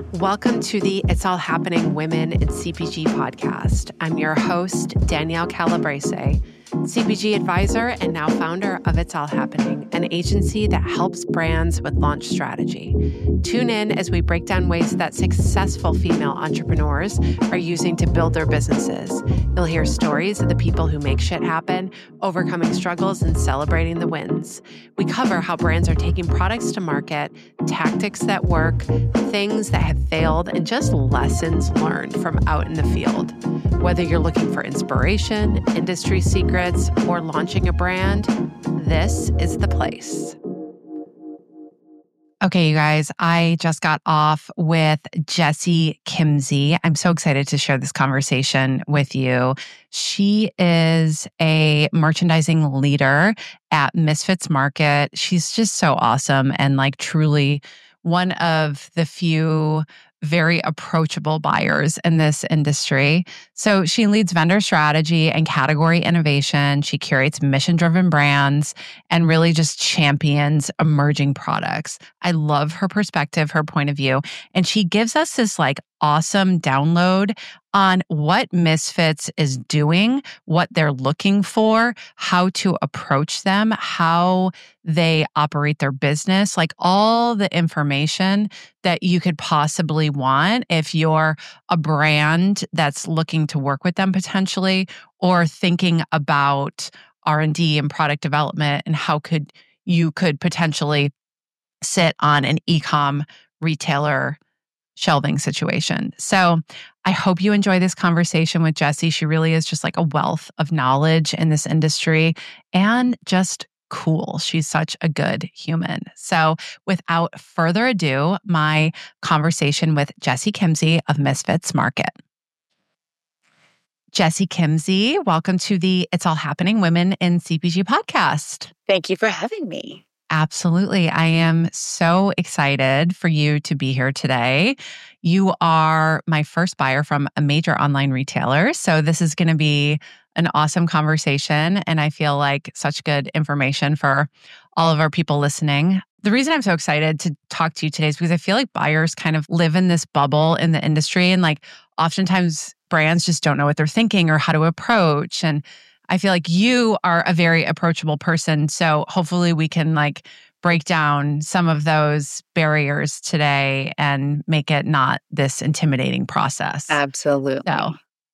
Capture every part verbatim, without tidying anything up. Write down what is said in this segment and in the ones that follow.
Welcome to the It's All Happening Women in C P G podcast. I'm your host, Danielle Calabrese, C P G advisor and now founder of It's All Happening, an agency that helps brands with launch strategy. Tune in as we break down ways that successful female entrepreneurs are using to build their businesses. You'll hear stories of the people who make shit happen, overcoming struggles, and celebrating the wins. We cover how brands are taking products to market, tactics that work, things that have failed, and just lessons learned from out in the field. Whether you're looking for inspiration, industry secrets, or launching a brand, this is the place. Okay, you guys, I just got off with Jessie Kimsey. I'm so excited to share this conversation with you. She is a merchandising leader at Misfits Market. She's just so awesome and like truly one of the few very approachable buyers in this industry. So she leads vendor strategy and category innovation. She curates mission-driven brands and really just champions emerging products. I love her perspective, her point of view. And she gives us this like awesome download on what Misfits is doing, what they're looking for, how to approach them, how they operate their business, like all the information that you could possibly want if you're a brand that's looking to work with them potentially, or thinking about R and D and product development and how could you could potentially sit on an e-com retailer shelving situation. So I hope you enjoy this conversation with Jessie. She really is just like a wealth of knowledge in this industry and just cool. She's such a good human. So without further ado, my conversation with Jessie Kimsey of Misfits Market. Jessie Kimsey, welcome to the It's All Happening Women in C P G podcast. Thank you for having me. Absolutely. I am so excited for you to be here today. You are my first buyer from a major online retailer. So this is going to be an awesome conversation. And I feel like such good information for all of our people listening. The reason I'm so excited to talk to you today is because I feel like buyers kind of live in this bubble in the industry. And like oftentimes brands just don't know what they're thinking or how to approach. And I feel like you are a very approachable person. So hopefully we can like break down some of those barriers today and make it not this intimidating process. Absolutely. So,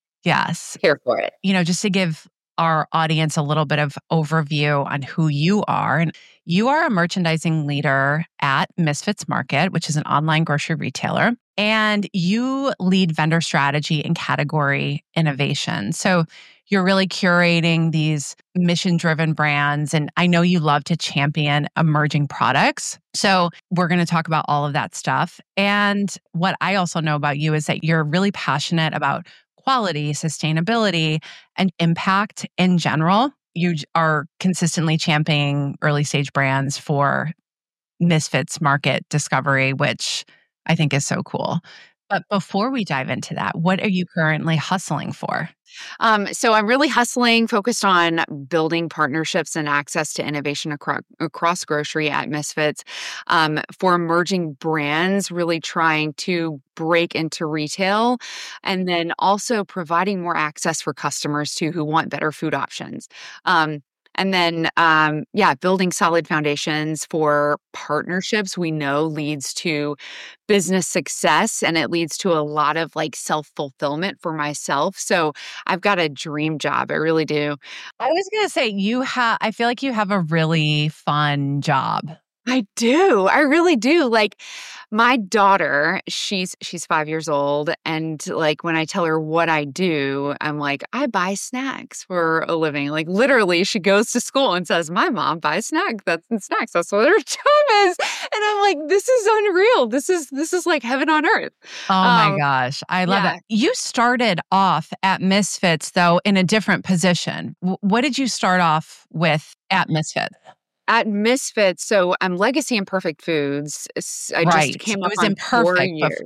yes. Here for it. You know, just to give our audience a little bit of overview on who you are. And you are a merchandising leader at Misfits Market, which is an online grocery retailer. And you lead vendor strategy and category innovation. So you're really curating these mission-driven brands. And I know you love to champion emerging products. So we're going to talk about all of that stuff. And what I also know about you is that you're really passionate about quality, sustainability, and impact in general. You are consistently championing early stage brands for Misfits Market discovery, which I think is so cool. But before we dive into that, what are you currently hustling for? Um, so I'm really hustling, focused on building partnerships and access to innovation across, across grocery at Misfits um, for emerging brands, really trying to break into retail, and then also providing more access for customers too who want better food options. Um, And then, um, yeah, building solid foundations for partnerships we know leads to business success, and it leads to a lot of like self-fulfillment for myself. So I've got a dream job. I really do. I was going to say, you have, I feel like you have a really fun job. I do. I really do. Like my daughter, she's she's five years old, and like when I tell her what I do, I'm like, I buy snacks for a living. Like literally, she goes to school and says, "My mom buys snacks. That's snacks. That's what her job is." And I'm like, "This is unreal. This is this is like heaven on earth." Oh um, my gosh, I love yeah. it. You started off at Misfits though in a different position. W- what did you start off with at Misfits? At Misfits, so I'm Legacy Imperfect Foods. S- I Right. just came It up was on four imperfect. bef- years. yeah.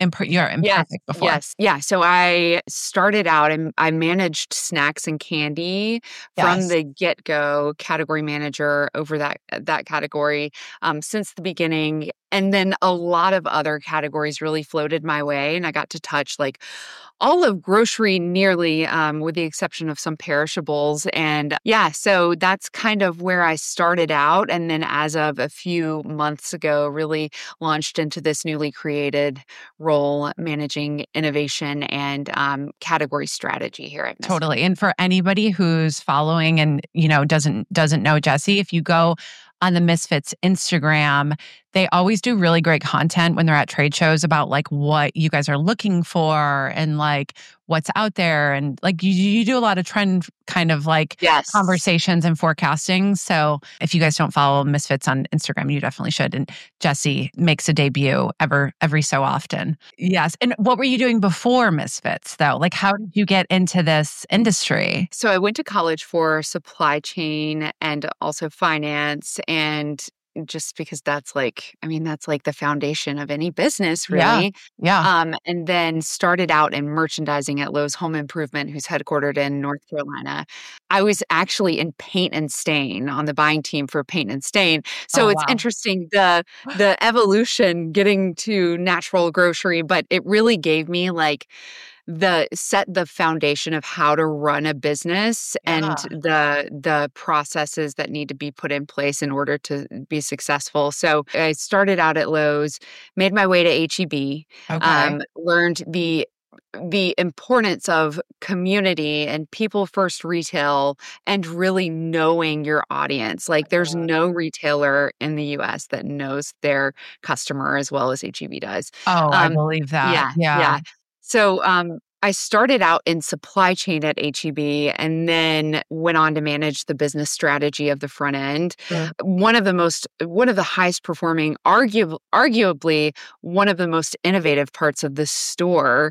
Imper- you're Yes, imperfect before. yes, yeah. So I started out and I managed snacks and candy from Yes. the get-go, category manager over that that category um, since the beginning. And then a lot of other categories really floated my way, and I got to touch like all of grocery nearly, um, with the exception of some perishables. And yeah, so that's kind of where I started out. And then as of a few months ago, really launched into this newly created role managing innovation and um, category strategy here at Misfit. Totally. And for anybody who's following and, you know, doesn't doesn't know Jessie, if you go on the Misfits Instagram, they always do really great content when they're at trade shows about like what you guys are looking for and like what's out there. And like you, you do a lot of trend kind of like Yes. conversations and forecasting. So if you guys don't follow Misfits on Instagram, you definitely should. And Jessie makes a debut ever every so often. Yes. And what were you doing before Misfits though? Like how did you get into this industry? So I went to college for supply chain and also finance, and just because that's like, I mean, that's like the foundation of any business, Yeah. really. Yeah. Um, and then started out in merchandising at Lowe's Home Improvement, who's headquartered in North Carolina. I was actually in paint and stain on the buying team for paint and stain. So Oh, it's wow. interesting the the evolution getting to natural grocery, but it really gave me like the set the foundation of how to run a business and Yeah. the the processes that need to be put in place in order to be successful. So I started out at Lowe's, made my way to H E B, Okay. um, learned the the importance of community and people first retail and really knowing your audience. Like there's no retailer in the U S that knows their customer as well as H E B does. Oh, I Um, believe that. yeah, Yeah. yeah. So um, I started out in supply chain at H E B and then went on to manage the business strategy of the front end. Sure. One of the most, one of the highest performing, argu- arguably one of the most innovative parts of the store.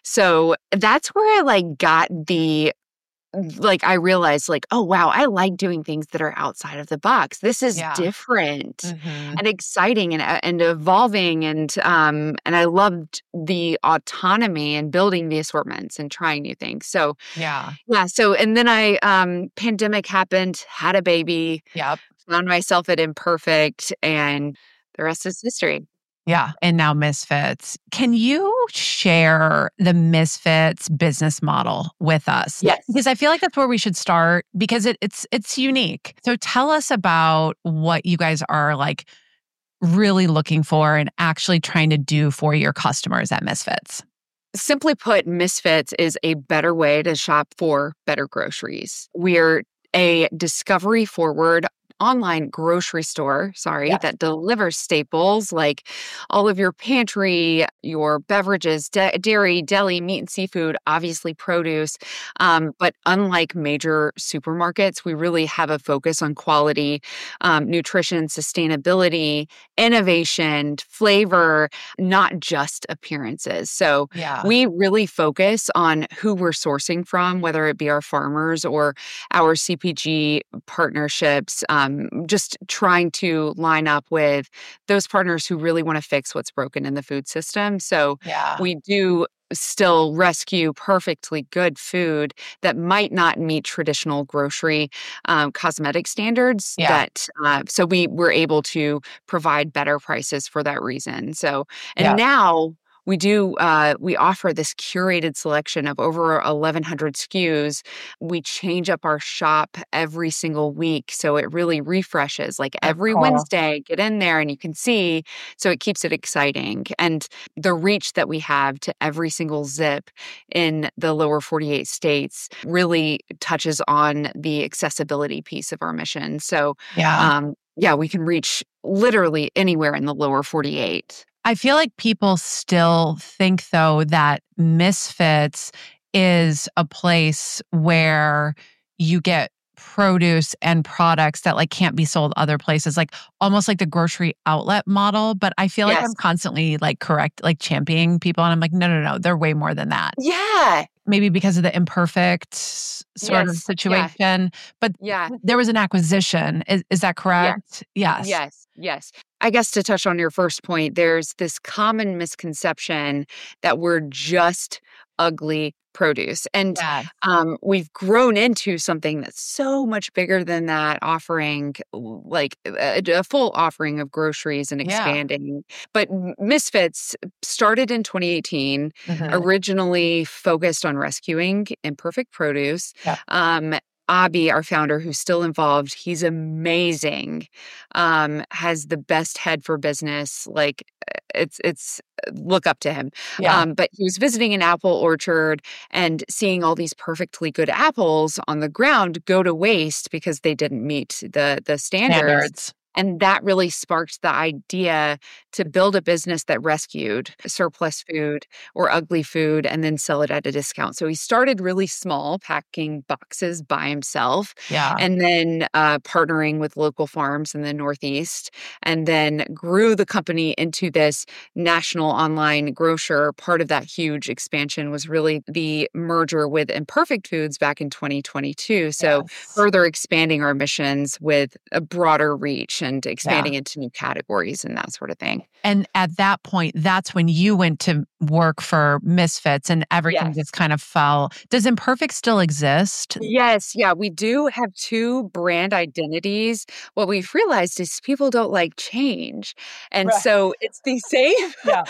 So that's where I like got the like I realized like, oh wow, I like doing things that are outside of the box. This is Yeah. different Mhm. and exciting and uh, and evolving and um and I loved the autonomy and building the assortments and trying new things. So Yeah. yeah, so and then I um pandemic happened, had a baby, Yep. found myself at Imperfect, and the rest is history. Yeah. And now Misfits. Can you share the Misfits business model with us? Yes. Because I feel like that's where we should start because it, it's it's unique. So tell us about what you guys are like really looking for and actually trying to do for your customers at Misfits. Simply put, Misfits is a better way to shop for better groceries. We're a discovery forward online grocery store, sorry, Yes. that delivers staples like all of your pantry, your beverages, da- dairy, deli, meat and seafood, obviously produce. Um, but unlike major supermarkets, we really have a focus on quality, um, nutrition, sustainability, innovation, flavor, not just appearances. So Yeah. we really focus on who we're sourcing from, whether it be our farmers or our C P G partnerships, um, just trying to line up with those partners who really want to fix what's broken in the food system. So Yeah. we do still rescue perfectly good food that might not meet traditional grocery um, cosmetic standards. Yeah. That uh, so we were able to provide better prices for that reason. So and Yeah. now we do uh, we offer this curated selection of over eleven hundred S K Us. We change up our shop every single week, so it really refreshes. Like That's every cool. Wednesday, get in there and you can see. So it keeps it exciting, and the reach that we have to every single zip in the lower forty-eight states really touches on the accessibility piece of our mission. So Yeah. um, yeah, we can reach literally anywhere in the lower forty-eight. I feel like people still think, though, that Misfits is a place where you get produce and products that like can't be sold other places, like almost like the grocery outlet model. But I feel like Yes. I'm constantly like correct, like championing people. And I'm like, no, no, no, they're way more than that. Yeah. Maybe because of the imperfect s- sort of Yes. Yeah. situation. But Yeah. there was an acquisition. Is, is that correct? Yes. Yes. Yes. I guess to touch on your first point, there's this common misconception that we're just ugly produce. And Yeah. um, we've grown into something that's so much bigger than that, offering like a, a full offering of groceries and Yeah. expanding. But Misfits started in twenty eighteen, Mhm. originally focused on rescuing imperfect produce. Yeah. Um, Abby, our founder, who's still involved, he's amazing. Um, has the best head for business. Like it's it's look up to him. Yeah. Um, but he was visiting an apple orchard and seeing all these perfectly good apples on the ground go to waste because they didn't meet the the standards. Standards. And that really sparked the idea to build a business that rescued surplus food or ugly food and then sell it at a discount. So he started really small, packing boxes by himself, Yeah. and then uh, partnering with local farms in the Northeast, and then grew the company into this national online grocer. Part of that huge expansion was really the merger with Imperfect Foods back in twenty twenty-two. So Yes. further expanding our missions with a broader reach and expanding Yeah. into new categories and that sort of thing. And at that point, that's when you went to work for Misfits and everything Yes. just kind of fell. Does Imperfect still exist? Yes, yeah, we do have two brand identities. What we've realized is people don't like change. And Right. so it's the same. Yeah.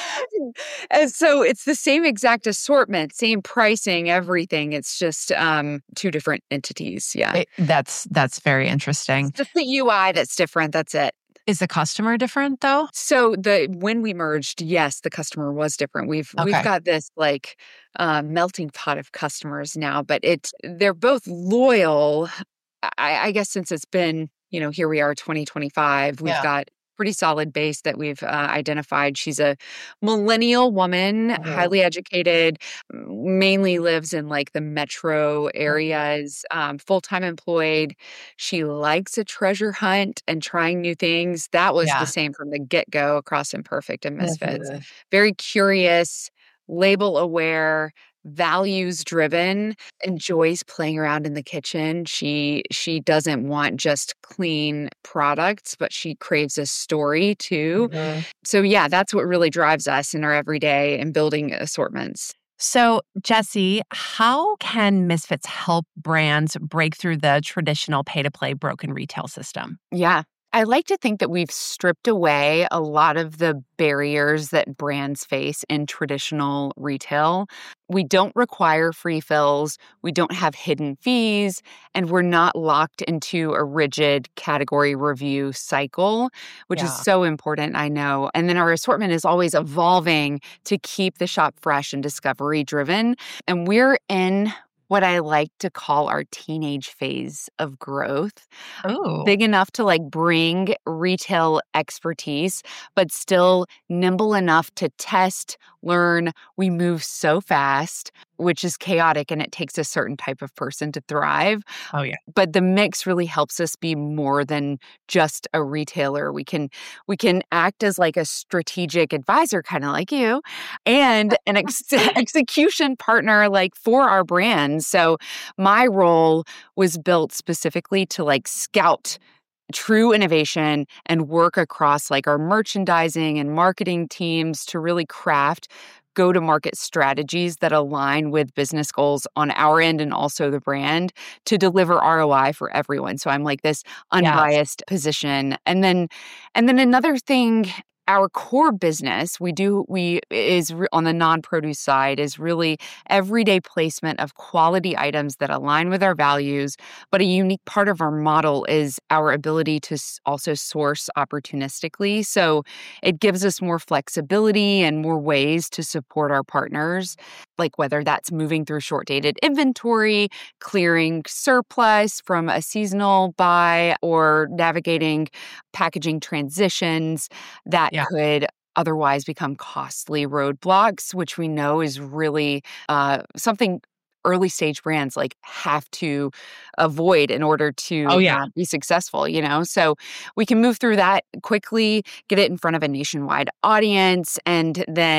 And so it's the same exact assortment, same pricing, everything. It's just um, two different entities. Yeah. It- that's that's very interesting. It's just the U I that's different. That's it. Is the customer different though? So the when we merged, yes, the customer was different. We've Okay. we've got this like uh, melting pot of customers now, but it they're both loyal. I, I guess since it's been, you know, here we are, twenty twenty-five, we've Yeah. got pretty solid base that we've uh, identified. She's a millennial woman, Mhm. highly educated, mainly lives in like the metro areas, um, full-time employed. She likes a treasure hunt and trying new things. That was Yeah. the same from the get-go across Imperfect and Misfits. Mhm. Very curious, label aware, values driven, enjoys playing around in the kitchen. She she doesn't want just clean products, but she craves a story too. Mhm. So yeah, that's what really drives us in our everyday and building assortments. So, Jessie, how can Misfits help brands break through the traditional pay-to-play broken retail system? Yeah. I like to think that we've stripped away a lot of the barriers that brands face in traditional retail. We don't require free fills, we don't have hidden fees, and we're not locked into a rigid category review cycle, which Yeah. is so important, I know. And then our assortment is always evolving to keep the shop fresh and discovery driven. And we're in what I like to call our teenage phase of growth. Oh, Big enough to like bring retail expertise, but still nimble enough to test, learn. We move so fast, which is chaotic, and it takes a certain type of person to thrive. oh yeah. But the mix really helps us be more than just a retailer. We can we can act as like a strategic advisor, kind of like you, and an ex- execution partner like for our brands. So my role was built specifically to like scout true innovation and work across like our merchandising and marketing teams to really craft go-to-market strategies that align with business goals on our end and also the brand to deliver R O I for everyone. So I'm like this unbiased position. And then and then another thing, our core business, we do we is re- on the non-produce side is really everyday placement of quality items that align with our values, but a unique part of our model is our ability to s- also source opportunistically. So it gives us more flexibility and more ways to support our partners, like whether that's moving through short-dated inventory, clearing surplus from a seasonal buy, or navigating packaging transitions that Yeah. could otherwise become costly roadblocks, which we know is really uh, something early stage brands like have to avoid in order to Oh, yeah. uh, be successful, you know? So we can move through that quickly, get it in front of a nationwide audience, and then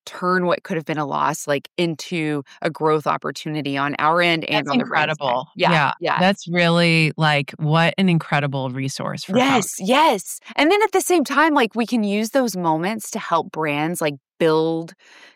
turn what could have been a loss like into a growth opportunity on our end and That's on the brand side. incredible. Yeah. Yeah. Yeah. That's really like what an incredible resource for Yes, folks. yes. And then at the same time, like we can use those moments to help brands like build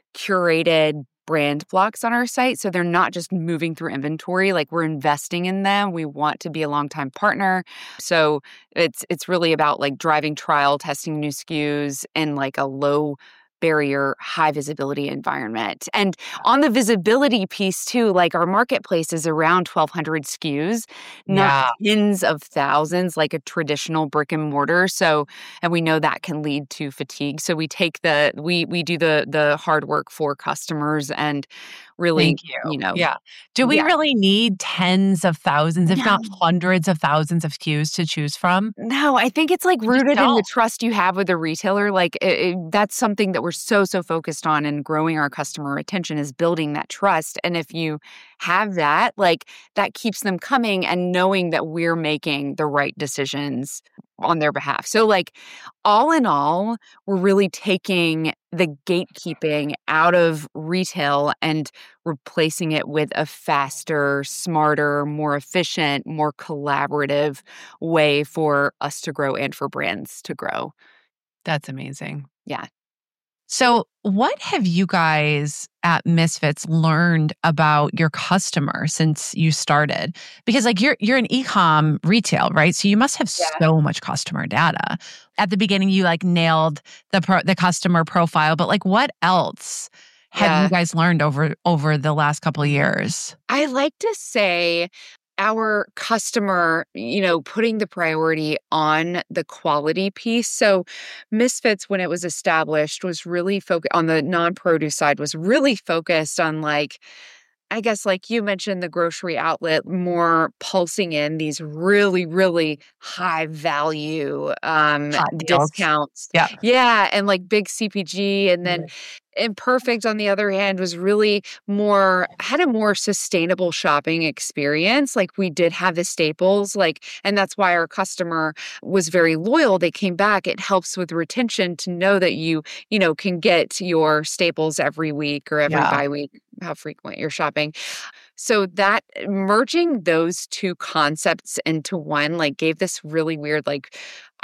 curated brand blocks on our site. So they're not just moving through inventory, like we're investing in them. We want to be a longtime partner. So it's it's really about like driving trial, testing new S K Us in like a low barrier, high visibility environment. And on the visibility piece too, like our marketplace is around twelve hundred S K Us, not Yeah. tens of thousands like a traditional brick and mortar. So, and we know that can lead to fatigue. So we take the, we we do the the hard work for customers and really, Thank you. you know, Yeah. Do we yeah. really need tens of thousands, if not No. hundreds of thousands of S K Us to choose from? No, I think it's like We just rooted in the don't. trust you have with the retailer. Like it, it- that's something that we're so, so focused on in growing our customer retention is building that trust. And if you have that, like that keeps them coming and knowing that we're making the right decisions on their behalf. So like all in all, we're really taking the gatekeeping out of retail and replacing it with a faster, smarter, more efficient, more collaborative way for us to grow and for brands to grow. That's amazing. Yeah. So, what have you guys at Misfits learned about your customer since you started? Because like you're you're an e-com retail, right? So you must have Yeah. so much customer data. At the beginning you like nailed the pro- the customer profile, but like what else have Yeah. you guys learned over over the last couple of years? I like to say our customer, you know, putting the priority on the quality piece. So Misfits, when it was established, was really focused on the non-produce side, was really focused on like, I guess, like you mentioned, the grocery outlet, more pulsing in these really, really high value um, Hot deals. discounts. Yeah. Yeah. And like big C P G. And then Imperfect, on the other hand, was really more, had a more sustainable shopping experience. Like we did have the staples, like, and that's why our customer was very loyal. They came back. It helps with retention to know that you, you know, can get your staples every week or every Yeah. bi-week, how frequent you're shopping. So that merging those two concepts into one, like gave this really weird, like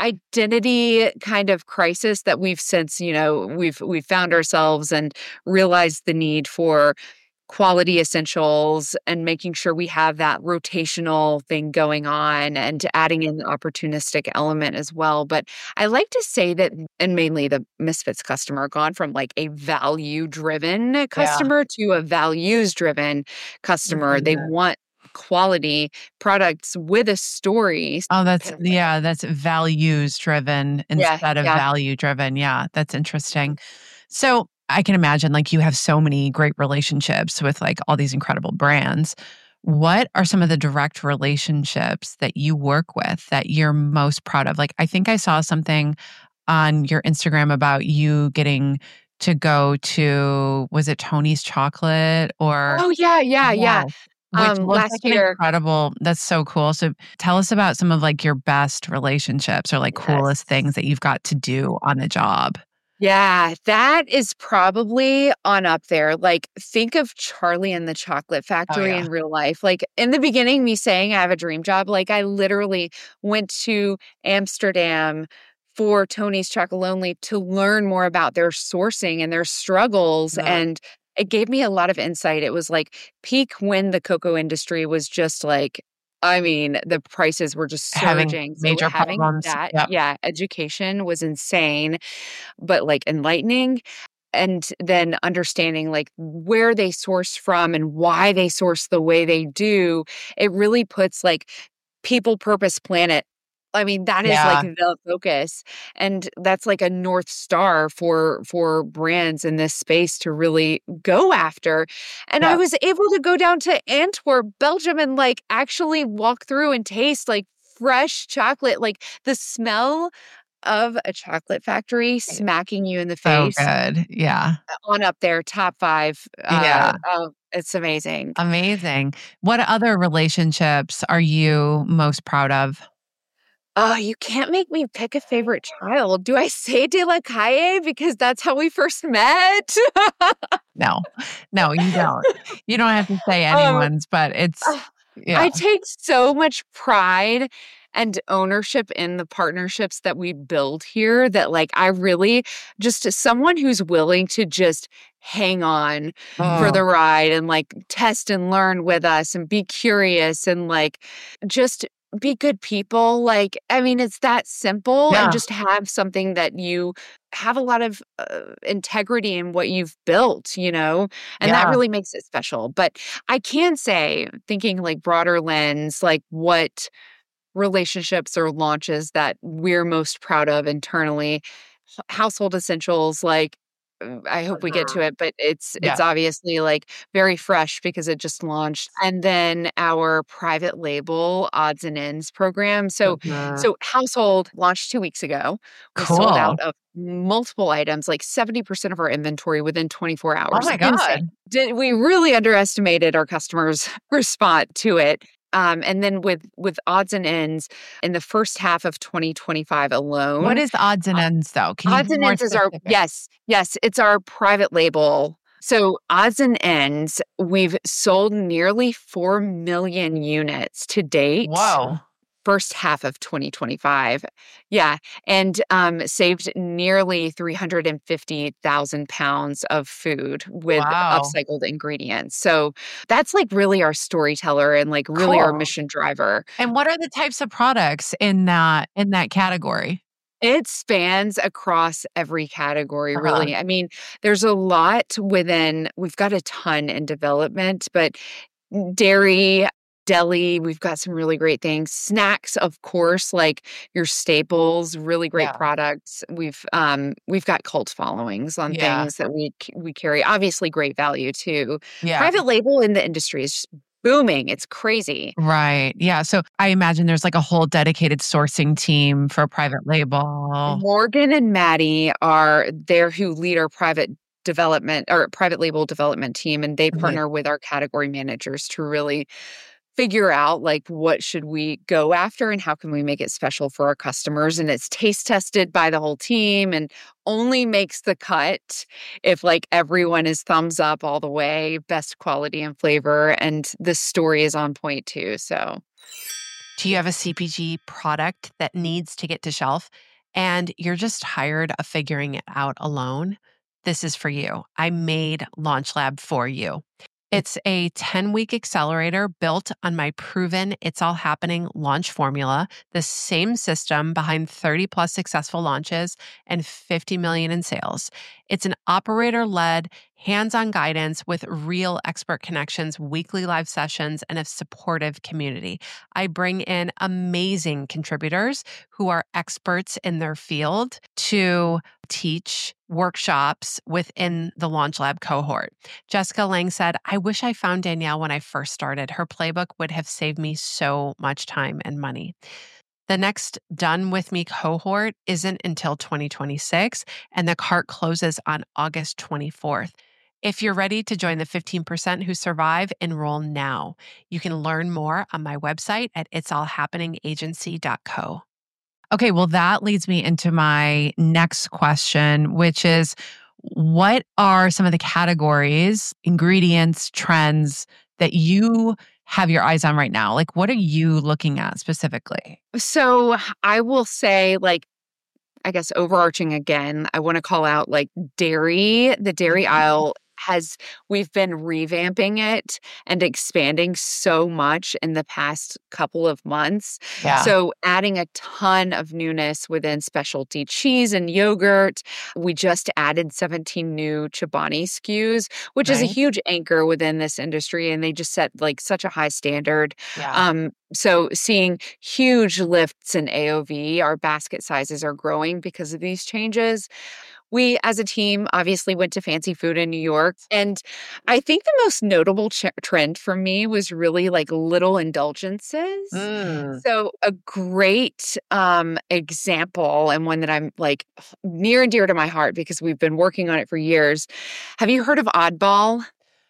identity kind of crisis that we've since, you know, we've, we've found ourselves and realized the need for quality essentials and making sure we have that rotational thing going on and adding in the opportunistic element as well. But I like to say that, and mainly the Misfits customer, gone from like a value driven customer to a values driven customer. Mhm. They want quality products with a story. Oh, that's yeah, that's values driven Yeah, instead of yeah. value driven. Yeah, that's interesting. So I can imagine like you have so many great relationships with like all these incredible brands. What are some of the direct relationships that you work with that you're most proud of? Like, I think I saw something on your Instagram about you getting to go to, was it Tony's Chocolate or? Oh, yeah, yeah, yeah. Yes. Which Um, looks like last an year. incredible, that's so cool. So tell us about some of like your best relationships or like coolest Yes. things that you've got to do on the job. Yeah, that is probably on up there. Like, think of Charlie and the Chocolate Factory yeah. in real life. Like, in the beginning, me saying I have a dream job, like, I literally went to Amsterdam for Tony's Chocolate Only to learn more about their sourcing and their struggles. Yeah. And it gave me a lot of insight. It was like peak when the cocoa industry was just like, I mean, the prices were just Having surging. So major having problems. that, Yep. yeah, education was insane, but like enlightening. And then understanding like where they source from and why they source the way they do, it really puts like people, purpose, planet. I mean, that is like Yeah. the focus. And that's like a North Star for for brands in this space to really go after. And I Yep. was able to go down to Antwerp, Belgium, and like actually walk through and taste like fresh chocolate, like the smell of a chocolate factory smacking you in the So face, good. Yeah. on up there, top five. Uh, Yeah. oh, it's amazing. Amazing. What other relationships are you most proud of? Oh, you can't make me pick a favorite child. Do I say De La Calle because that's how we first met? No, no, you don't. You don't have to say um, anyone's, but it's, uh, yeah. I take so much pride and ownership in the partnerships that we build here that like I really just as someone who's willing to just hang on for Oh, the ride and like test and learn with us and be curious and like just be good people. Like, I mean, it's that simple and yeah, just have something that you have a lot of uh, integrity in what you've built, you know, and that yeah. really makes it special. But I can say, thinking like broader lens, like what relationships or launches that we're most proud of internally. H- Household essentials, like uh, I hope we get to Mhm. it, but it's Yeah. it's obviously like very fresh because it just launched. And then our private label odds and ends program. So Mhm. so household launched two weeks ago. We sold Cool. out of multiple items, like seventy percent of our inventory within twenty-four Oh hours. my Insane. God. Did we really underestimated our customers' response to it? Um, and then with with odds and ends in the first half of twenty twenty-five What alone, is odds and uh, ends though? Can you odds be and more ends is our specific? yes, yes, it's our private label. So odds and ends, we've sold nearly four million units to date Whoa. first half of twenty twenty-five. Yeah, and um, saved nearly three hundred fifty thousand pounds of food with Wow. upcycled ingredients. So that's like really our storyteller and like really our Cool. mission driver. And what are the types of products in that in that category? It spans across every category, Uh-huh. really. I mean, there's a lot within, we've got a ton in development, but dairy, deli, we've got some really great things. Snacks, of course, like your staples, really great Yeah. products. We've um we've got cult followings on Yeah. things that we c- we carry. Obviously, great value too. Yeah. Private label in the industry is just booming. It's crazy. Right. Yeah. So I imagine there's like a whole dedicated sourcing team for private label. Morgan and Maddie are there who lead our private development or private label development team, and they Mhm. partner with our category managers to really figure out like what should we go after and how can we make it special for our customers, and it's taste tested by the whole team and only makes the cut if like everyone is thumbs up all the way, best quality and flavor, and the story is on point too. So Do you have a C P G product that needs to get to shelf and you're just tired of figuring it out alone? This is for you. I made Launch Lab for you. It's a ten week accelerator built on my proven It's All Happening launch formula, the same system behind thirty plus successful launches and fifty million in sales. It's an operator led, hands on guidance with real expert connections, weekly live sessions, and a supportive community. I bring in amazing contributors who are experts in their field to teach workshops within the Launch Lab cohort. Jessica Lang said, I wish I found Danielle when I first started. Her playbook would have saved me so much time and money. The next Done With Me cohort isn't until twenty twenty-six, and the cart closes on August twenty-fourth. If you're ready to join the fifteen percent who survive, enroll now. You can learn more on my website at its all happening agency dot co. Okay, well, that leads me into my next question, which is what are some of the categories, ingredients, trends that you have your eyes on right now? Like, what are you looking at specifically? so I will say like I guess overarching again, I want to call out like dairy. The dairy Mhm. aisle has, we've been revamping it and expanding so much in the past couple of months. Yeah. So, adding a ton of newness within specialty cheese and yogurt. We just added seventeen new Chobani S K Us, which is a Right. huge anchor within this industry. And they just set like such a high standard. Yeah. Um, so seeing huge lifts in A O V, our basket sizes are growing because of these changes. We, as a team, obviously went to fancy food in New York. And I think the most notable ch- trend for me was really like little indulgences. Mm. So, a great um, example, and one that I'm like near and dear to my heart because we've been working on it for years. Have you heard of Oddball?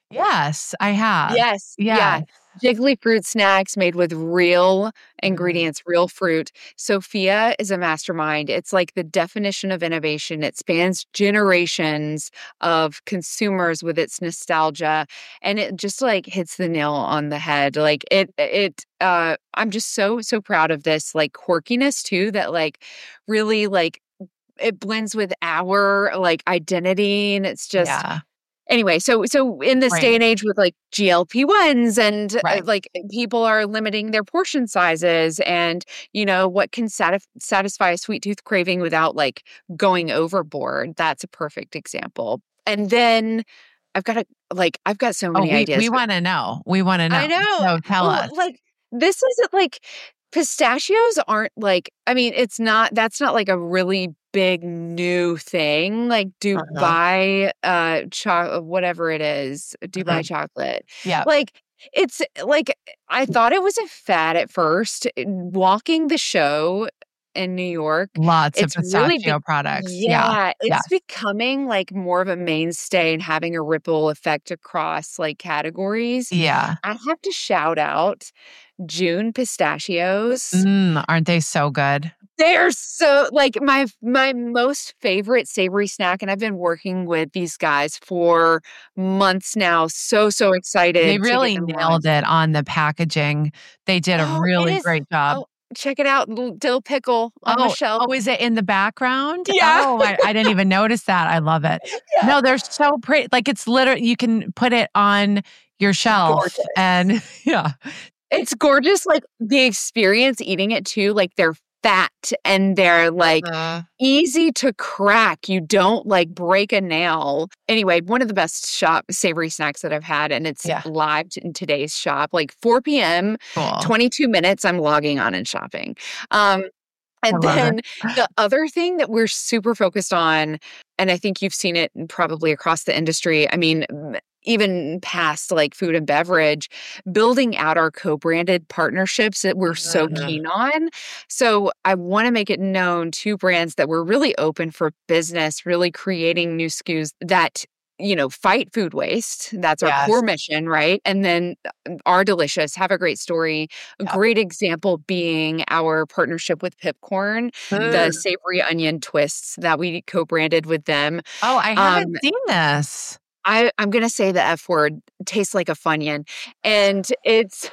Yes, I have. Yes. Yeah. Yeah. Jiggly fruit snacks made with real Mm. ingredients, real fruit. Sophia is a mastermind. It's like the definition of innovation. It spans generations of consumers with its nostalgia, and it just like hits the nail on the head. Like it it uh I'm just so so proud of this like quirkiness too that like really like it blends with our like identity, and it's just Yeah. anyway, so so in this day Right. and age with like G L P ones and uh, Right. like people are limiting their portion sizes and you know what can satisf- satisfy a sweet tooth craving without like going overboard. That's a perfect example. And then I've got a like I've got so Oh, many we we ideas. wanna know. We wanna know. I know. So tell Well, us. like this isn't like pistachios aren't like I mean, it's not that's not like a really big new thing. Like Uh-huh. Dubai uh cho- whatever it is, Dubai Mhm. chocolate. Yeah. Like it's like I thought it was a fad at first. Walking the show in New York, Lots of it's really pistachio be products. Yeah. yeah, Yes. it's becoming like more of a mainstay and having a ripple effect across like categories. Yeah. I have to shout out June pistachios. Mm, aren't they so good? They're so like my my most favorite savory snack, and I've been working with these guys for months now. So, so They excited to get really them nailed launched. it on the packaging. They did a Oh, it really is. great job. Oh, check it out. Little dill pickle on the Oh, shelf. oh, is it in the background? Yeah. Oh, I I didn't even notice that. I love it. Yeah. No, they're so pretty. Like, it's literally you can put it on your shelf Gorgeous. and yeah. It's gorgeous, like, the experience eating it too, like, they're fat and they're, like, Uh, easy to crack. You don't, like, break a nail. Anyway, one of the best shop savory snacks that I've had, and it's yeah, live t in today's shop, like, four p m, cool. twenty-two minutes, I'm logging on and shopping. Um, I and love it. then the other thing that we're super focused on, and I think you've seen it probably across the industry, I mean, m even past, like, food and beverage, building out our co-branded partnerships that we're so Mhm. keen on. So, I wanna make it known to brands that we're really open for business, really creating new S K Us that, you know, fight food waste. That's our Yes. core mission, right? And then, uh, are delicious, have a great story. A Yep. great example being our partnership with Pipcorn, the Mm. savory onion twists that we co-branded with them. Oh, I Um, haven't seen this. I I'm gonna say the F word, tastes like a Funyun, and it's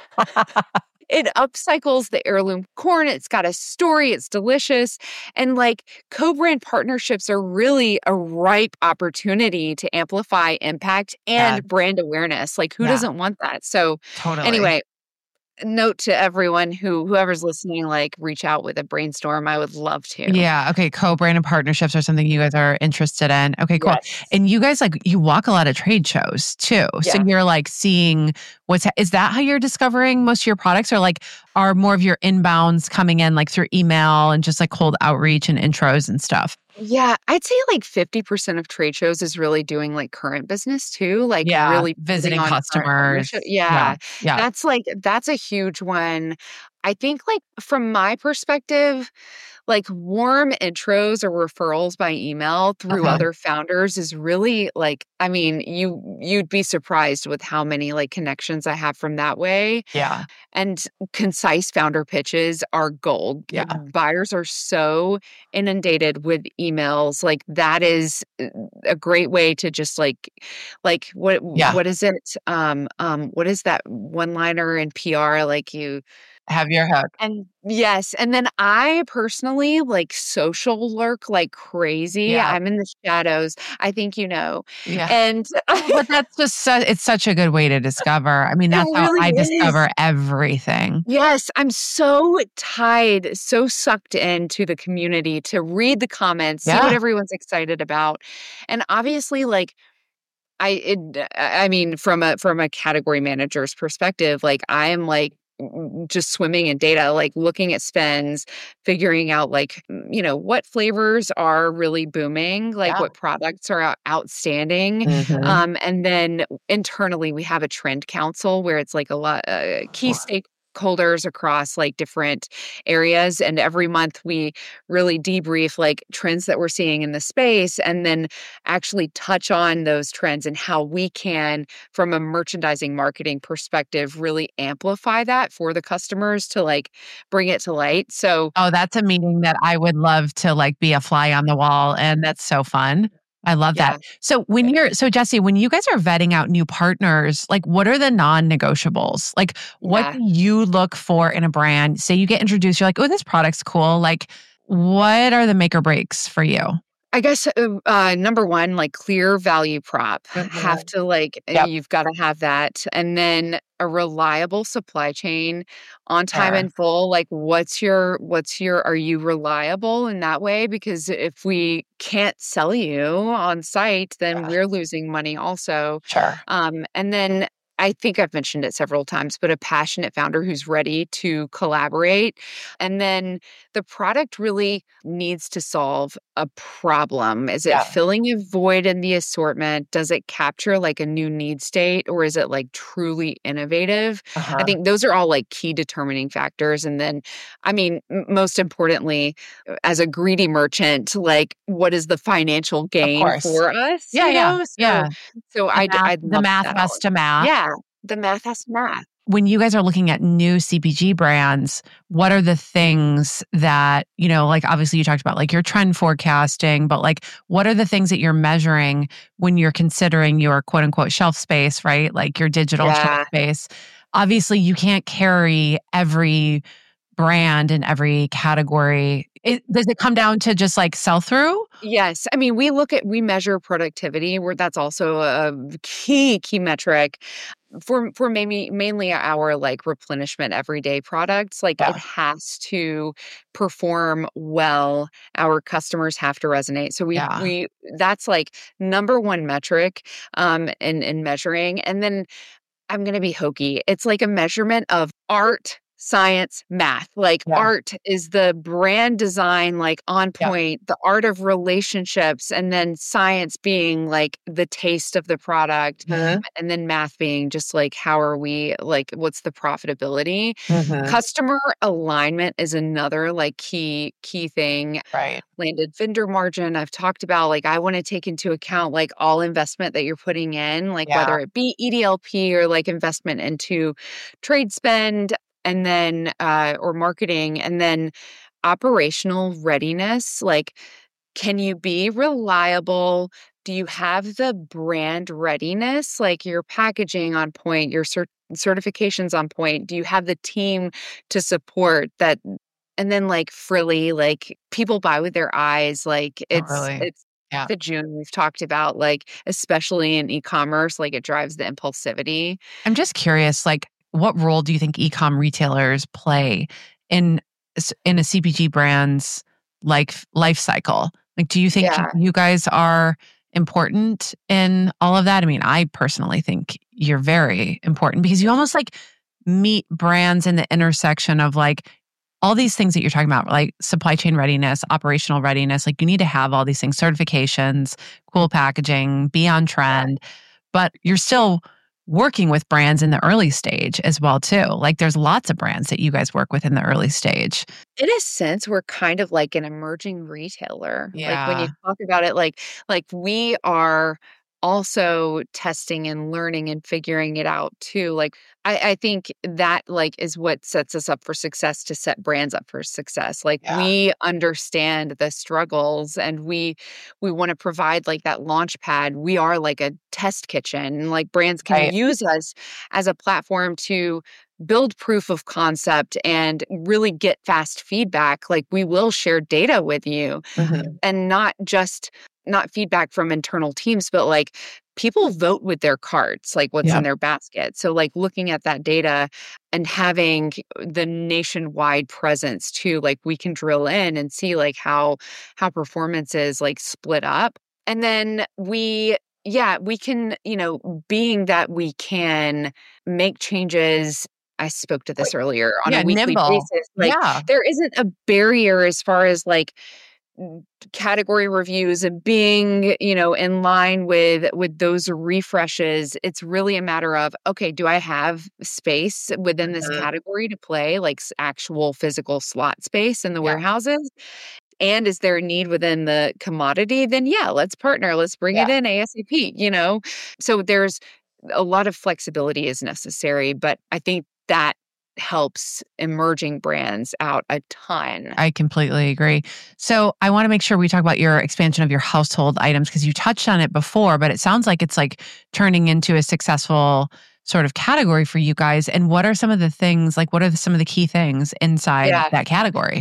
it upcycles the heirloom corn, it's got a story, it's delicious, and, like, co-brand partnerships are really a ripe opportunity to amplify impact Yeah, and brand awareness, like, who yeah, doesn't want that? So, totally. anyway, note to everyone who whoever's listening, like, reach out with a brainstorm, I would love to. Yeah, okay, co-branded partnerships are something you guys are interested in. Okay, cool. Yes. And you guys, like, you walk a lot of trade shows too. So Yeah. you're, like, seeing what's ha is that how you're discovering most of your products? Or, like, are more of your inbounds coming in, like, through email and just, like, cold outreach and intros and stuff? Yeah, I'd say, like, fifty percent of trade shows is really doing, like, current business too, like, Yeah, really building visiting on current customers. partnership Yeah, yeah, yeah, that's, like that's a huge one. I think, like, from my perspective, like, warm intros or referrals by email through okay. other founders is really, like I mean, you you'd be surprised with how many, like, connections I have from that way. Yeah, And concise founder pitches are gold. P yeah, Buyers are so inundated with emails, like, that is, uh, a great way to just, like like, what yeah. what is it? Um um, what is that one-liner in P R? Like, you Have your hook. and yes, and then I personally, like, social lurk like crazy. Yeah, I'm in the shadows, I think you know, yeah. and Oh, but that's just su it's such a good way to discover. I mean, it that's how really I is. discover everything. Yes, I'm so tied, so sucked into the community to read the comments, see what Yeah. everyone's excited about. And obviously, like, I it I I mean, from a from a category manager's perspective, like, I am, like, mm, just swimming in data, like, looking at spends, figuring out, like, mm, you know, what flavors are really booming, like, Yeah. what products are out outstanding. Mhm. Um, and then internally, we have a trend council where it's, like, a lot uh, key Cool. stakeholders stakeholders across like different areas. And every month we really debrief like trends that we're seeing in the space and then actually touch on those trends and how we can, from a merchandising marketing perspective, really amplify that for the customers to like bring it to light. So, Oh, that's a meeting that I would love to like be a fly on the wall. And that's so fun. I love yeah. that. So when you're, so Jessie, when you guys are vetting out new partners, like what are the non-negotiables? Like what Yeah. do you look for in a brand? Say you get introduced, you're like, oh, this product's cool. Like what are the make or breaks for you? I guess uh, uh, number one, like clear value prop. Have to like, uh, Yep. you've got to have that. And then a reliable supply chain on time Sure. and full. Like, what's your, what's your, are you reliable in that way? Because if we can't sell you on site, then Yeah. we're losing money also. Sure. Um, and then I think I've mentioned it several times, but a passionate founder who's ready to collaborate. And then the product really needs to solve a problem. Is it Yeah. filling a void in the assortment? Does it capture like a new need state, or is it like truly innovative? Uh-huh. I think those are all like key determining factors. And then, I mean, m- most importantly, as a greedy merchant, like what is the financial gain course. for us? Yeah, you yeah, know? So, yeah. so The I'd, math, I'd the love math that has all. to math. Yeah, the math has to math. When you guys are looking at new C P G brands, what are the things that, you know, like obviously you talked about like your trend forecasting, but like what are the things that you're measuring when you're considering your quote unquote shelf space, right? Like your digital Yeah. shelf space. Obviously, you can't carry every brand in every category. It, does it come down to just like sell through? Yes. I mean, we look at, we measure productivity where that's also a key, key metric for, for maybe mainly our like replenishment everyday products. Like Yeah. it has to perform well. Our customers have to resonate. So we, Yeah. we, that's like number one metric, um, in, in measuring. And then I'm going to be hokey. It's like a measurement of art, science, math. Like Yeah. art is the brand design, like on Yeah. point, the art of relationships, and then science being like the taste of the product, Mhm. and then math being just like, how are we, like, what's the profitability? Mhm. Customer alignment is another like key, key thing. Right. Landed vendor margin. I've talked about like, I want to take into account like all investment that you're putting in, like Yeah. whether it be E D L P or like investment into trade spend and then, uh, or marketing, and then operational readiness. Like, can you be reliable? Do you have the brand readiness? Like your packaging on point, your cert- certifications on point? Do you have the team to support that? And then like frilly, like people buy with their eyes. Like it's Totally. it's Yeah. the June we've talked about, like especially in e-commerce, like it drives the impulsivity. I'm just curious, like, what role do you think e-com retailers play in s- in a C P G brand's like life cycle? Like, do you think Yeah. you guys are important in all of that? I mean, I personally think you're very important because you almost like meet brands in the intersection of like all these things that you're talking about, like supply chain readiness, operational readiness. Like, you need to have all these things, certifications, cool packaging, be on trend, but you're still working with brands in the early stage as well too. Like there's lots of brands that you guys work with in the early stage. In a sense, we're kind of like an emerging retailer. Like when you Yeah. talk about it, like like we are also testing and learning and figuring it out too. Like I, I think that like is what sets us up for success, to set brands up for success. Like Yeah. we understand the struggles and we we want to provide like that launch pad. We are like a test kitchen. Like brands can Right. use us as a platform to build proof of concept and really get fast feedback. Like we will share data with you, Mhm. and not just not feedback from internal teams, but like people vote with their cards, like what's Yep. in their basket. So like looking at that data and having the nationwide presence too, like we can drill in and see like how how performance is like split up. And then we yeah, we can, you know, being that we can make changes. I spoke to this earlier on Yeah, a weekly nimble. basis. Like Yeah. there isn't a barrier as far as like category reviews and being, you know, in line with with those refreshes. It's really a matter of, okay, do I have space within this Mhm. category to play, like s- actual physical slot space in the Yeah. warehouses? And is there a need within the commodity? Then yeah, let's partner. Let's bring it Yeah. in ASAP, you know? So there's a lot of flexibility is necessary, but I think that helps emerging brands out a ton. I completely agree. So I want to make sure we talk about your expansion of your household items because you touched on it before, but it sounds like it's like turning into a successful sort of category for you guys. And what are some of the things, like what are the, some of the key things inside Yeah. that category?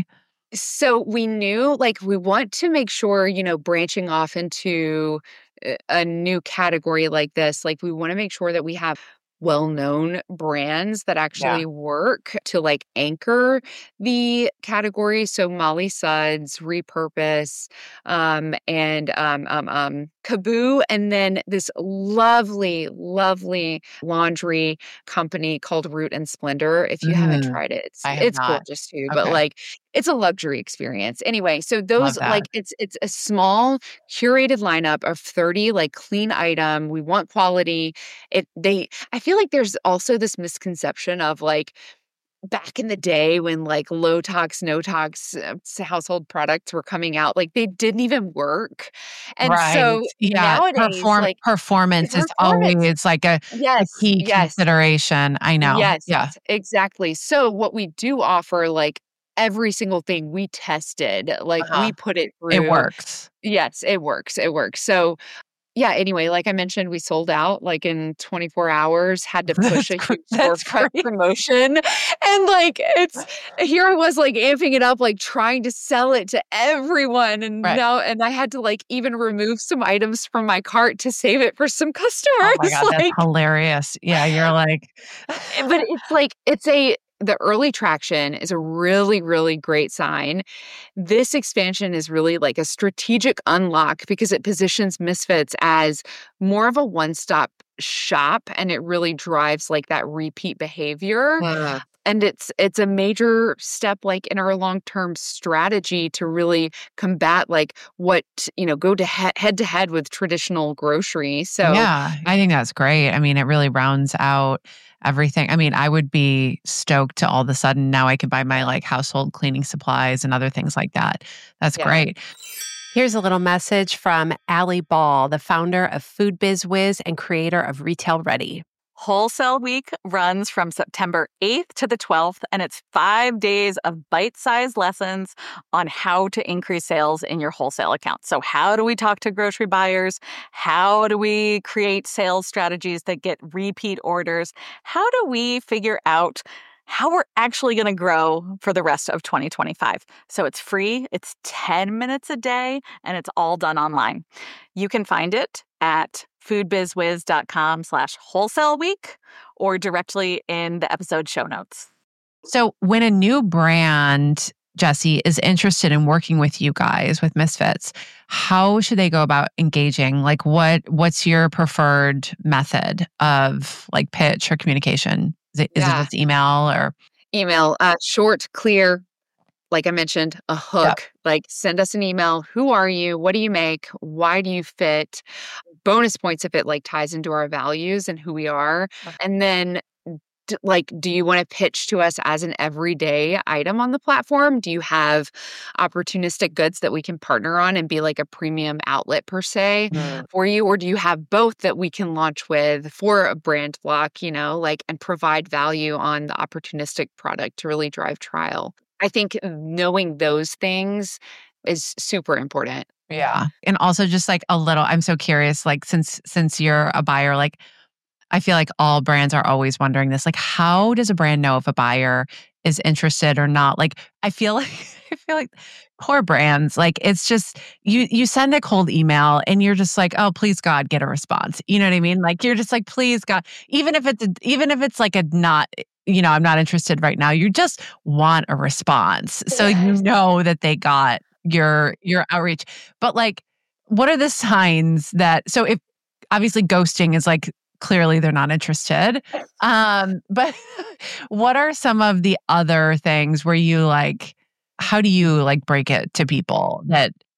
So we knew like we want to make sure, you know, branching off into a a new category like this, like we want to make sure that we have well-known brands that Yeah. actually work to like anchor the category. So Molly Suds, Repurpose, um, and um, um, um, Kaboo, and then this lovely, lovely laundry company called Root and Splendor. If you haven't Mm, tried it, it's I have it's not. gorgeous too. But Okay. like it's a luxury experience. Anyway, so Love those that. like it's it's a small curated lineup of thirty like clean item. We want quality. It they I feel like there's also this misconception of like back in the day when like low tox, no tox uh, s- household products were coming out, like they didn't even work. And Right. so Yeah. nowadays, Perform like performance is performance. always like a, a Yes, key yes. consideration. I know. Yes, Yeah. exactly. So what we do offer, like every single thing we tested, like Uh-huh. we put it It through. works. Yes, it works. It works. So yeah, anyway, like I mentioned, we sold out like in twenty-four hours, had to push That's a gr- huge that's storefront great. promotion. And like it's here I was like amping it up, like trying to sell it to everyone. And Right. now and I had to like even remove some items from my cart to save it for some Oh my customers. God, that's Like hilarious. Yeah, you're like, Eh, but it's like it's a the early traction is a really, really great sign. This expansion is really like a strategic unlock because it positions Misfits as more of a one-stop shop and it really drives like that repeat behavior. Mm. And it's it's a major step like in our long-term strategy to really combat like what, you know, go to he- head to head with traditional grocery. So Yeah, I think that's great. I mean, it really rounds out everything. I mean, I would be stoked to all of a sudden now I can buy my like household cleaning supplies and other things like that. That's yeah. great. Here's a little message from Allie Ball, the founder of Food Biz Wiz and creator of Retail Ready. Wholesale Week runs from September eighth to the twelfth, and it's five days of bite-sized lessons on how to increase sales in your wholesale account. So how do we talk to grocery buyers? How do we create sales strategies that get repeat orders? How do we figure out how we're actually going to grow for the rest of twenty twenty-five? So it's free, it's ten minutes a day, and it's all done online. You can find it at foodbizwiz.com slash wholesale week or directly in the episode show notes. So when a new brand, Jesse, is interested in working with you guys with Misfits, how should they go about engaging? Like what what's your preferred method of like pitch or communication? Is it, is it Yeah. just email or Email, uh, short, clear, like I mentioned, a yeah. hook. Like send us an email. Who are you? What do you make? Why do you fit? Bonus points if it like ties into our values and who we are. And then d- like, do you want to pitch to us as an everyday item on the platform? Do you have opportunistic goods that we can partner on and be like a premium outlet per se Mm. for you? Or do you have both that we can launch with for a brand block, you know, like and provide value on the opportunistic product to really drive trial? I think knowing those things is super important. Yeah. And also just like a little, I'm so curious, like since since you're a buyer, like I feel like all brands are always wondering this. Like, how does a brand know if a buyer is interested or not? Like, I feel like I feel like poor brands, like it's just you you send a cold email and you're just like, oh, please God, get a response. You know what I mean? Like you're just like, please God, even if it's a, even if it's like a not, you know, I'm not interested right now. You just want a response. So you Yes. know that they got your your outreach. But like, what are the signs that so if obviously ghosting is like clearly they're not interested. Um, but what are some of the other things where you like, how do you like break it to people that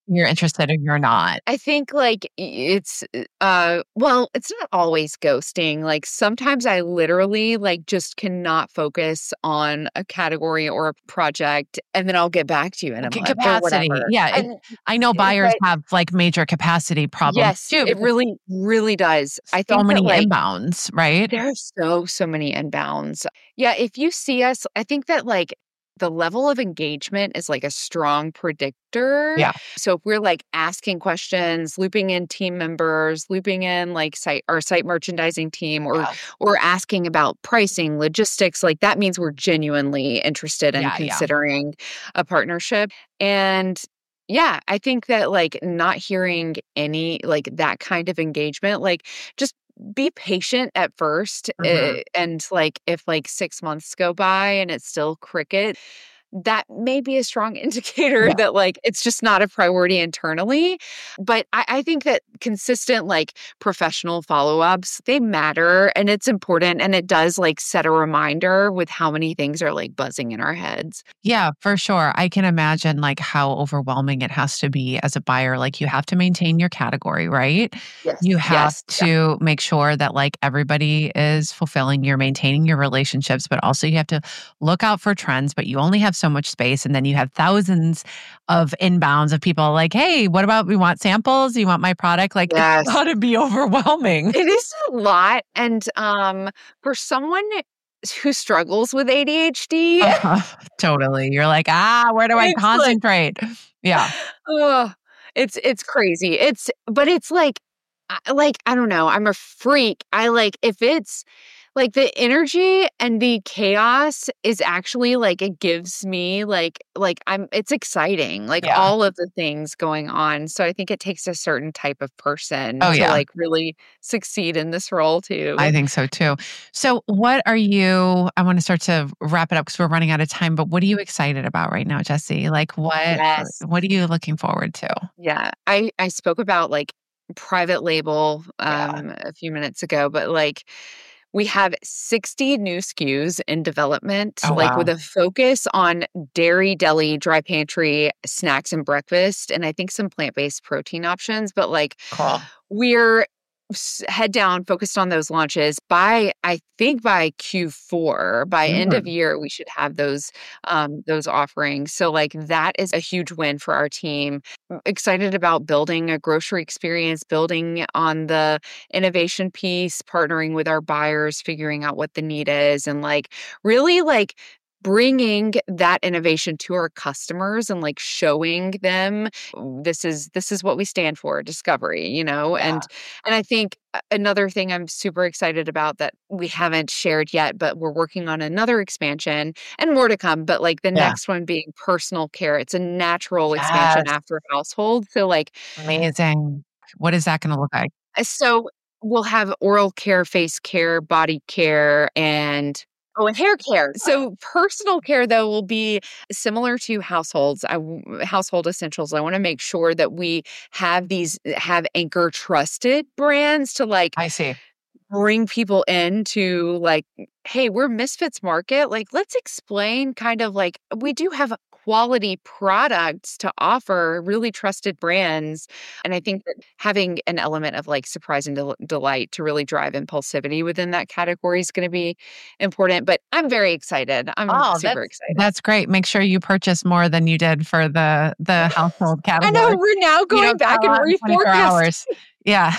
you're interested or you're not. I think like it's uh well, it's not always ghosting. Like sometimes I literally like just cannot focus on a category or a project and then I'll get back to you in a C- month or capacity. whatever. Yeah. It, And I know buyers but have like major capacity problems yes, too, it because really, really does. I so think that many like inbounds, right? there are so, so many inbounds. Yeah, if you see us, I think that like the level of engagement is like a strong predictor. Yeah. So if we're like asking questions, looping in team members, looping in like site our site merchandising team, or Yeah. or asking about pricing, logistics, like that means we're genuinely interested in Yeah, yeah. considering a partnership. And yeah, I think that like not hearing any like that kind of engagement, like just be patient at first. Mhm. uh, and like if like six months go by and it's still cricket, that may be a strong indicator Yeah. that like it's just not a priority internally. But I, I think that consistent like professional follow-ups, they matter and it's important, and it does like set a reminder with how many things are like buzzing in our heads. Yeah, for sure. I can imagine like how overwhelming it has to be as a buyer. Like you have to maintain your category, right? Yes. You have Yes. to make sure that like everybody is fulfilling, you're maintaining your relationships, but also you have to look out for trends, but you only have so much space. And then you have thousands of inbounds of people like, hey, what about we want samples? You want my product? Like Yes. it's got to be overwhelming. It is a lot. And um, for someone who struggles with A D H D, Uh-huh. Totally. You're like, ah, where do I it's like, concentrate? Yeah. oh, it's it's crazy. It's but it's like, I- like I don't know. I'm a freak. I like if it's like the energy and the chaos is actually like it gives me like like I'm it's exciting, like Yeah. all of the things going on. So I think it takes a certain type of person Oh, to yeah. like really succeed in this role too. I think so too. So, what are you? I want to start to wrap it up because we're running out of time. But what are you excited about right now, Jessie? Like, what? Yes. What are you looking forward to? Yeah. I I spoke about like private label Yeah. um a few minutes ago, but like we have sixty new S K Us in development, Oh, like wow. with a focus on dairy, deli, dry pantry, snacks, and breakfast, and I think some plant-based protein options. But like Cool. we're s- head down, focused on those launches. By I think by Q four, by end of Mm. year, we should have those um, those offerings. So like that is a huge win for our team. I'm excited about building a grocery experience, building on the innovation piece, partnering with our buyers, figuring out what the need is, and like really like bringing that innovation to our customers and like showing them this is this is what we stand for, discovery, you know. Yeah. and and I think a- another thing I'm super excited about that we haven't shared yet, but we're working on another expansion and more to come, but like the Yeah. next one being personal care. It's a natural expansion Yes. after household. So like Amazing. What is that going to look like? uh, so we'll have oral care, face care, body care, and oh, and hair care. So personal care though will be similar to households. I w- household essentials. I want to make sure that we have these have anchor trusted brands to like I see. bring people into like, hey, we're Misfits Market. Like, let's explain kind of like we do have quality products to offer, really trusted brands. And I think that having an element of like surprise and del- delight to really drive impulsivity within that category is going to be important. But I'm very excited. I'm Oh, super that's excited. that's great. Make sure you purchase more than you did for the the household I category. know we're now You going don't back sell and out in twenty-four reforecasting. hours. Yeah.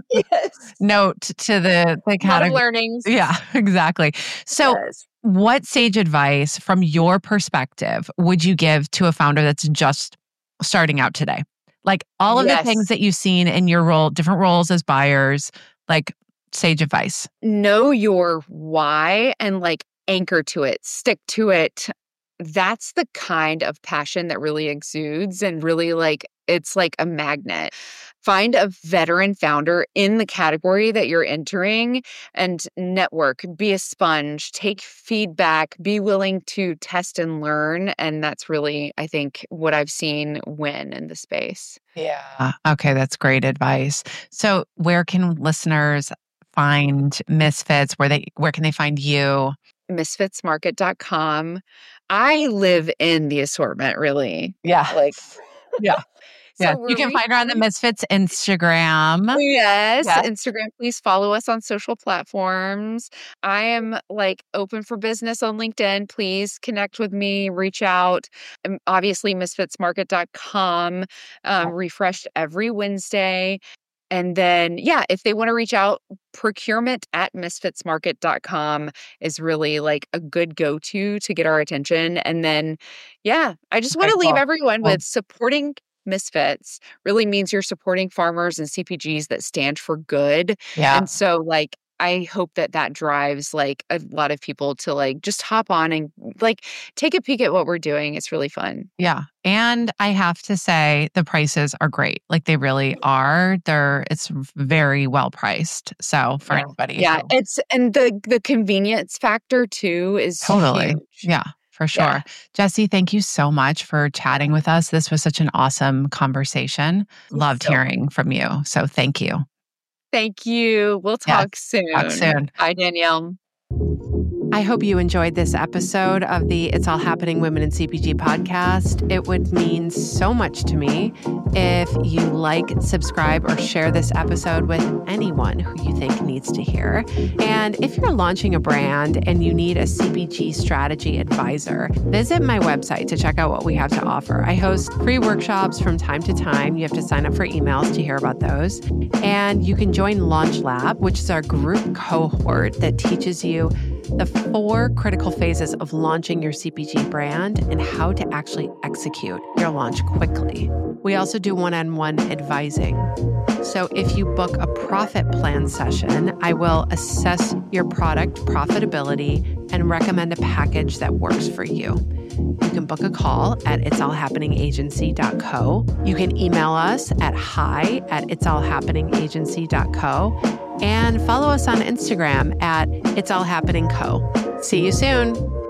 Yes. Note to the the A lot of category. learnings. Yeah, exactly. So, Yes. what sage advice from your perspective would you give to a founder that's just starting out today? Like all of the things Yes. that you've seen in your role, different roles as buyers, like sage advice. Know your why and like anchor to it, stick to it. That's the kind of passion that really exudes and really like it's like a magnet. Find a veteran founder in the category that you're entering and network, be a sponge, take feedback, be willing to test and learn. And that's really, I think, what I've seen win in the space. Yeah. Okay, that's great advice. So, where can listeners find Misfits? Where they where can they find you? misfits market dot com. I live in the assortment, really. Yeah. Like, Yeah. So Yeah. we're You can find her on the Misfits Instagram. Yes, Yes. Instagram. Please follow us on social platforms. I am like open for business on LinkedIn. Please connect with me, reach out. Um, obviously, misfits market dot com, um, refreshed every Wednesday. And then, yeah, if they want to reach out, procurement at misfits market dot com is really like a good go-to to get our attention. And then, yeah, I just want Okay, to leave cool. everyone Cool. with supporting Misfits really means you're supporting farmers and C P Gs that stand for good. Yeah. And so, like, I hope that that drives like a lot of people to like just hop on and like take a peek at what we're doing. It's really fun. Yeah. And I have to say the prices are great. Like they really are. They're it's very well priced. So for Yeah. anybody. Yeah, who- it's and the the convenience factor too is Totally. huge. Yeah, for sure. Yeah. Jessie, thank you so much for chatting with us. This was such an awesome conversation. Loved So- hearing from you. So thank you. Thank you. We'll Yes, talk soon. talk soon. Bye, Danielle. I hope you enjoyed this episode of the It's All Happening Women in C P G podcast. It would mean so much to me if you like, subscribe, or share this episode with anyone who you think needs to hear. And if you're launching a brand and you need a C P G strategy advisor, visit my website to check out what we have to offer. I host free workshops from time to time. You have to sign up for emails to hear about those. And you can join Launch Lab, which is our group cohort that teaches you the four critical phases of launching your C P G brand and how to actually execute your launch quickly. We also do one-on-one advising. So if you book a profit plan session, I will assess your product profitability and recommend a package that works for you. You can book a call at its all happening agency dot co. You can email us at hi at its all happening agency dot co. And follow us on Instagram at It's All Happening Co. See you soon.